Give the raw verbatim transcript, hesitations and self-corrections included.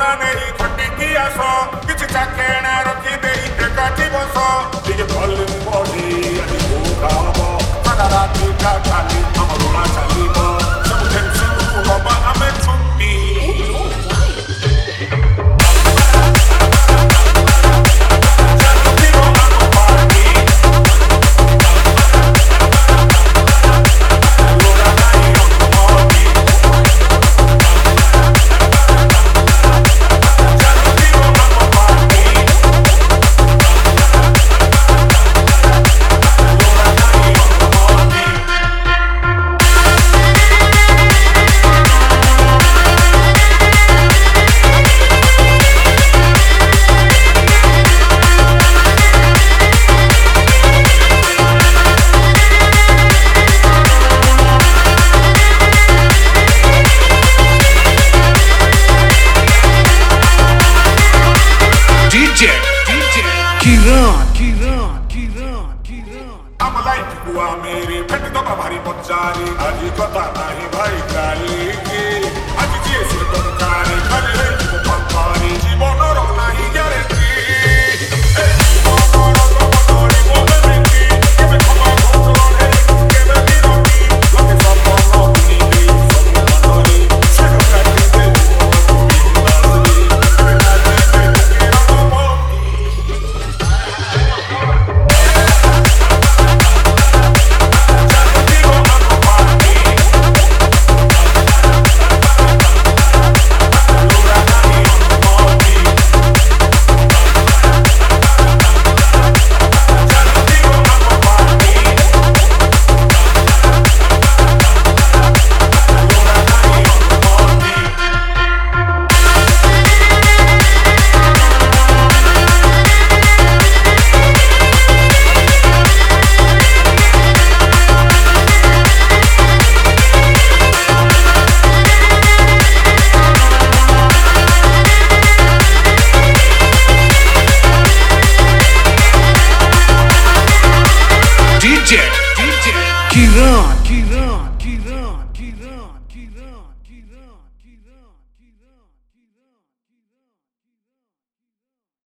नहीं खटी की आसो किछ चाकेना रखी देई एकाठी बसो दिगे भलिम बॉडी अभी भूखाबो सारा राती का खाली अमरुणा चालीबो सब टेंशन रोबा हमें छुट्टी Kiran, Kiran, Kiran, Kiran. I'm like हुआ मेरी फेट तो भारी बच्चारी आज कथा नहीं भाई काली की आज जी सिर कंकारी करे रे जीव पंकारी जीवन रो नहीं ग्यारंटी Kiran.